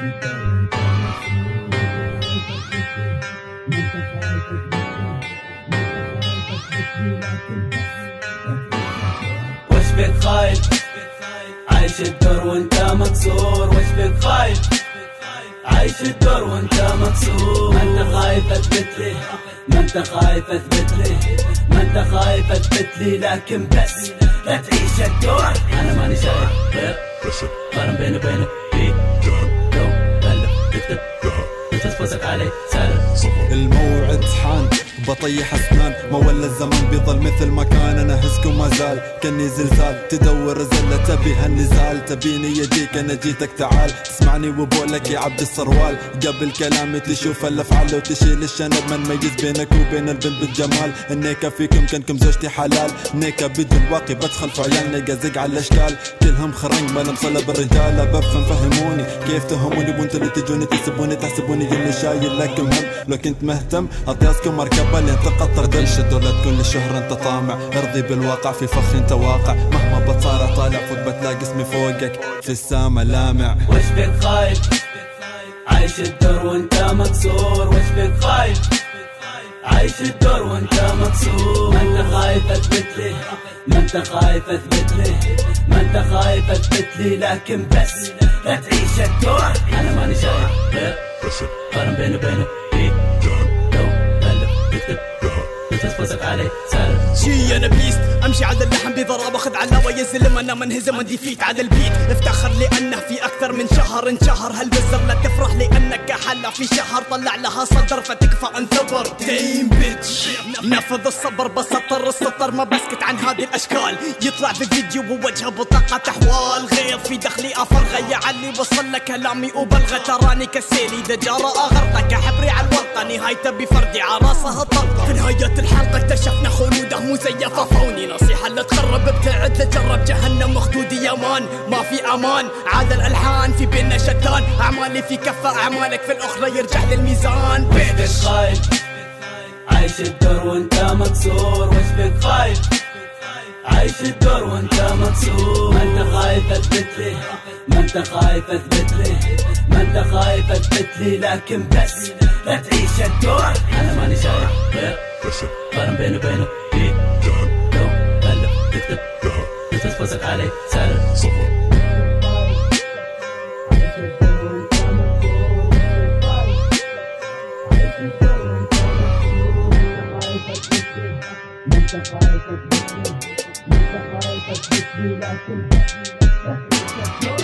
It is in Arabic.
وش بك خايف عايش الدور وانت مكسور؟ وش بك خايف عايش الدور وانت مكسور؟ ما انت خايف اثبت لي، ما انت خايف اثبت لي، ما انت خايف اثبت لي، لكن بس لا تعيش الدور. انا ماني شايف غير قارن بيني وبينك في لو بلغ تكتب تتفوزك علي سالم. الموعد حان بطيح اسنان، ما ولا الزمان بيظل مثل ما كان. انا هزك وما زال كني زلزال، تدور زلة تبي هالنزال، تبيني يجيك انا جيتك تعال، تسمعني وبقولك يا عبد السروال. قبل كلامي تشوف الافعال وتشيل الشنب، ما نميز بينك وبين البنت بالجمال. النيكا فيكم كنكم زوجتي حلال، نيكا بدون واقي بدخل في عيال، نيكا زق على الاشكال كلهم خرنج ما مصلب الرجال. بفهم فهموني كيف تهموني وانتوا اللي تجوني تسبوني تحسبوني اللي شايل لكم هم. لو كنت مهتم اطياسكم مركبه اللي انت قطر دلش الدولة تكون للشهرة انت طامع، ارضي بالواقع في فخ انت واقع، مهما بتصارع طالع فوق بتلاقي اسمي فوقك في السما لامع. وش بك خايف عايش الدور وانت مكسور؟ وش بك خايف عايش الدور وانت مكسور؟ ما انت خايف اثبت لي، ما انت خايف اثبت لي، ما انت خايف اثبت لي، لكن بس لا تعيش الدور. انا ماني شايف غير قارن بيني وبينك في لو بلغ تكتب تتفوزك علي سالم. شي انا بيست امشي على اللحم بضرب اخذ علاوه يا زلمه، انا منهزم عندي فيت على البيت. افتخر لانه في اكثر من شهر انشهر هالبزر، لا تفرح لانك حلا في شهر طلع لها صدر فتكفى انثبر. دايم بيتش نفذ الصبر بسطر السطر ما بسكت عن هذه الاشكال، يطلع في فيديو ووجهه بطاقه احوال غير في دخلي افرغه يا علي وصل لك كلامي وبلغه. تراني كسيلي دجاره اغرقك حبري على الورقه نهايته بفردي عراسها طرقه. في نهايه الحلقه اكتشفنا خلوده مزيفه فوني، نصيحه لا تقرب ابتعد لتجرب جهنم مخدود يامان ما في امان. عاد الالحان في بيننا شتان، اعمالي في كفه اعمالك في الاخرى يرجع للميزان. وش بك خايف عايش الدور وانت مكسور؟ وش بك خايف عايش الدور وانت مكسور؟ ما انت خايف اثبت لي، ما انت خايف اثبت لي، ما انت خايف اثبت لي، لكن بس لا تعيش الدور. انا ماني شايف غير قارن بيني وبينك في لو بلغ تكتب تتفوزك علي سالم. انت خايف تثبت لي، انت خايف تثبت لي، لكن